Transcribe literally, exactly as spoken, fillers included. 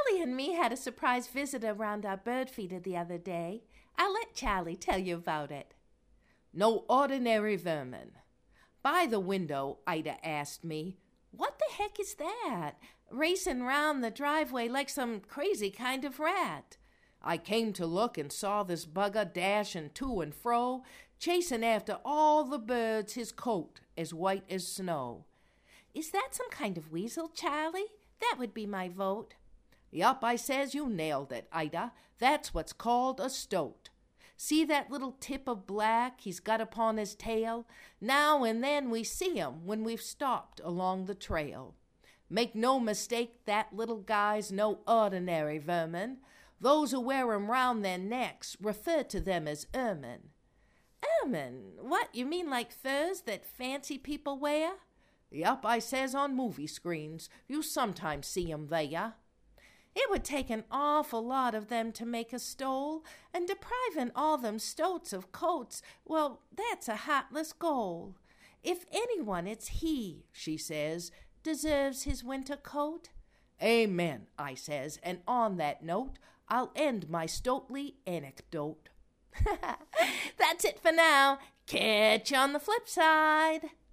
Charlie and me had a surprise visitor round our bird feeder the other day. I'll let Charlie tell you about it. No ordinary vermin. By the window, Ida asked me, "What the heck is that? Racing round the driveway like some crazy kind of rat." I came to look and saw this bugger dashing to and fro, chasing after all the birds, his coat as white as snow. "Is that some kind of weasel, Charlie? That would be my vote." "Yup," I says, "you nailed it, Ida. That's what's called a stoat. See that little tip of black he's got upon his tail? Now and then we see him when we've stopped along the trail. Make no mistake, that little guy's no ordinary vermin. Those who wear 'em round their necks refer to them as ermine." "Ermine? What, you mean like furs that fancy people wear?" "Yup," I says, "on movie screens. You sometimes see 'em there." "It would take an awful lot of them to make a stole, and depriving all them stoats of coats, well, that's a heartless goal. If anyone, it's he," she says, "deserves his winter coat." "Amen," I says, and on that note, I'll end my stoatly anecdote. That's it for now. Catch you on the flip side.